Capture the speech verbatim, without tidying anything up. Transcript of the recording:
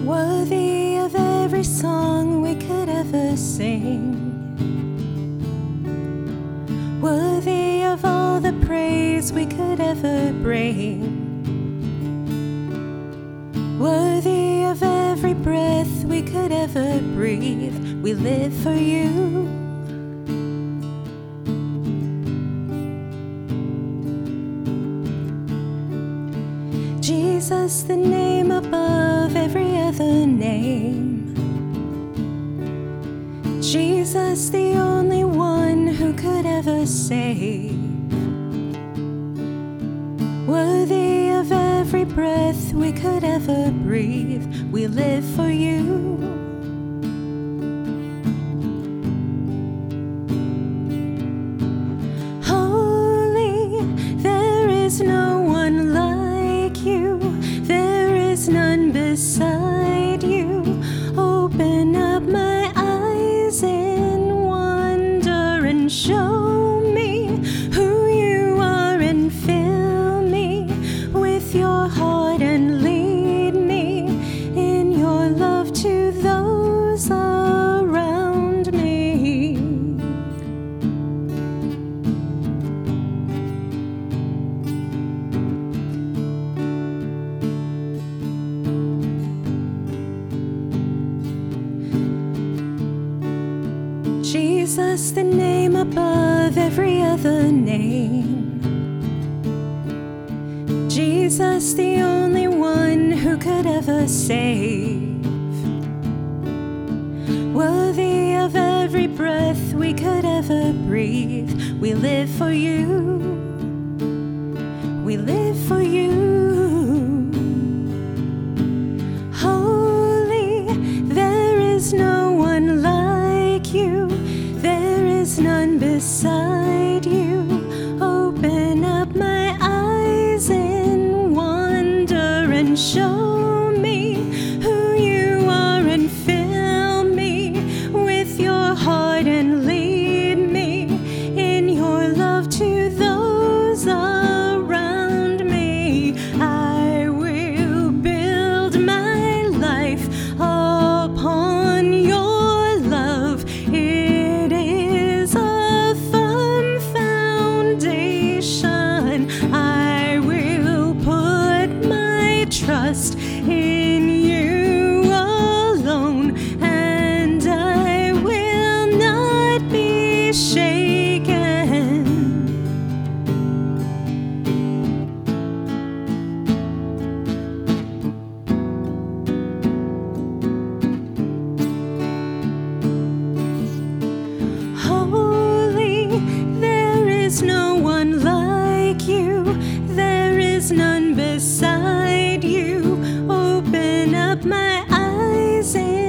Worthy of every song we could ever sing, worthy of all the praise we could ever bring, worthy of every breath we could ever breathe. We live for you. Jesus, the name above every other name. Jesus, the only one who could ever save. Worthy of every breath we could ever breathe. We live for you. Holy, there is no one like you. There is none beside you. Open up my eyes in wonder and show me who you are, and fill me with your heart and lead me in your love to those around me. Jesus, the name above every other name. Jesus, the only one who could ever save. Worthy of every breath we could ever breathe. We live for you. We live for you. Holy, there is no one like you. There is none beside you. Open up my eyes in wonder and show me who you are, and fill me with your heart and lead me in your love to those around me. I will build my life upon your love. It is a firm foundation. I will put my trust in you alone, and I will not be shaken. Holy, there is no one like you. There is none beside you. Open up my eyes and